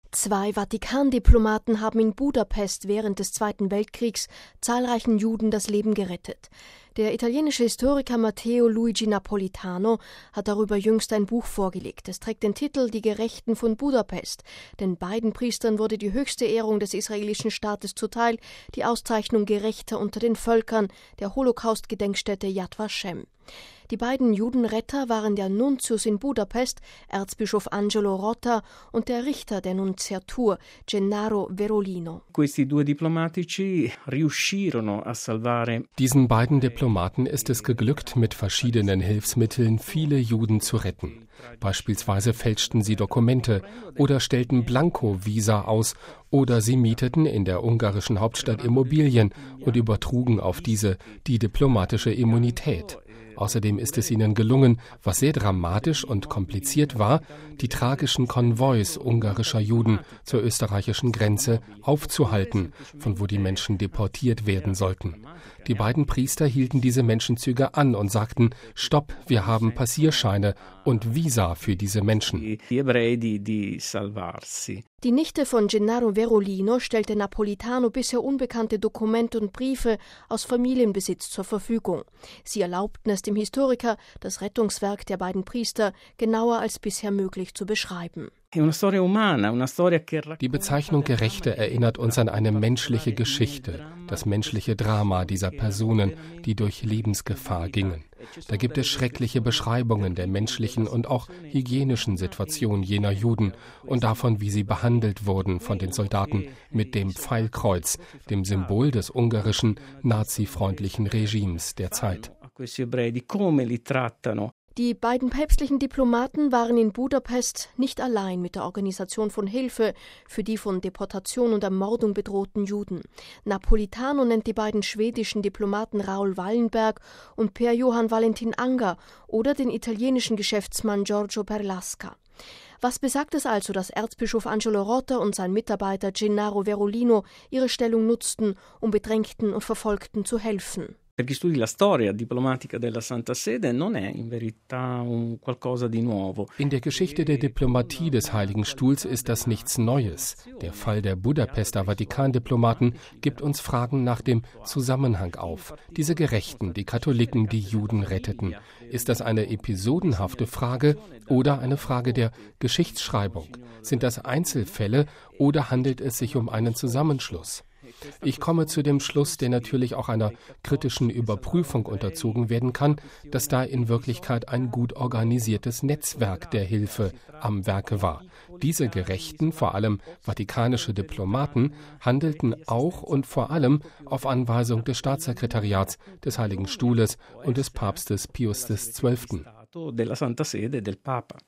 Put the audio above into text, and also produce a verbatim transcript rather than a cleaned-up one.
Zwei Vatikan-Diplomaten haben in Budapest während des Zweiten Weltkriegs zahlreichen Juden das Leben gerettet. Der italienische Historiker Matteo Luigi Napolitano hat darüber jüngst ein Buch vorgelegt. Es trägt den Titel »Die Gerechten von Budapest«, denn beiden Priestern wurde die höchste Ehrung des israelischen Staates zuteil, die Auszeichnung Gerechter unter den Völkern der Holocaust-Gedenkstätte Yad Vashem. Die beiden Judenretter waren der Nuntius in Budapest, Erzbischof Angelo Rota, und der Richter der Nunziatur, Gennaro Verolino. Diesen beiden Diplomaten ist es geglückt, mit verschiedenen Hilfsmitteln viele Juden zu retten. Beispielsweise fälschten sie Dokumente oder stellten Blanko-Visa aus oder sie mieteten in der ungarischen Hauptstadt Immobilien und übertrugen auf diese die diplomatische Immunität. Außerdem ist es ihnen gelungen, was sehr dramatisch und kompliziert war, die tragischen Konvois ungarischer Juden zur österreichischen Grenze aufzuhalten, von wo die Menschen deportiert werden sollten. Die beiden Priester hielten diese Menschenzüge an und sagten, Stopp, wir haben Passierscheine und Visa für diese Menschen. Die Nichte von Gennaro Verolino stellte Napolitano bisher unbekannte Dokumente und Briefe aus Familienbesitz zur Verfügung. Sie erlaubten es dem Historiker, das Rettungswerk der beiden Priester genauer als bisher möglich zu beschreiben. Die Bezeichnung Gerechte erinnert uns an eine menschliche Geschichte, das menschliche Drama dieser Personen, die durch Lebensgefahr gingen. Da gibt es schreckliche Beschreibungen der menschlichen und auch hygienischen Situation jener Juden und davon, wie sie behandelt wurden von den Soldaten mit dem Pfeilkreuz, dem Symbol des ungarischen, nazifreundlichen Regimes der Zeit. Die beiden päpstlichen Diplomaten waren in Budapest nicht allein mit der Organisation von Hilfe für die von Deportation und Ermordung bedrohten Juden. Napolitano nennt die beiden schwedischen Diplomaten Raoul Wallenberg und Per Johann Valentin Anger oder den italienischen Geschäftsmann Giorgio Perlasca. Was besagt es also, dass Erzbischof Angelo Rota und sein Mitarbeiter Gennaro Verolino ihre Stellung nutzten, um Bedrängten und Verfolgten zu helfen? Per chi studi la storia diplomatica della Santa Sede non è in verità un qualcosa di nuovo. In der Geschichte der Diplomatie des Heiligen Stuhls ist das nichts Neues. Der Fall der Budapester Vatikandiplomaten gibt uns Fragen nach dem Zusammenhang auf. Diese Gerechten, die Katholiken, die Juden retteten. Ist das eine episodenhafte Frage oder eine Frage der Geschichtsschreibung? Sind das Einzelfälle oder handelt es sich um einen Zusammenschluss? Ich komme zu dem Schluss, der natürlich auch einer kritischen Überprüfung unterzogen werden kann, dass da in Wirklichkeit ein gut organisiertes Netzwerk der Hilfe am Werke war. Diese Gerechten, vor allem vatikanische Diplomaten, handelten auch und vor allem auf Anweisung des Staatssekretariats, des Heiligen Stuhles und des Papstes Pius der Zwölfte.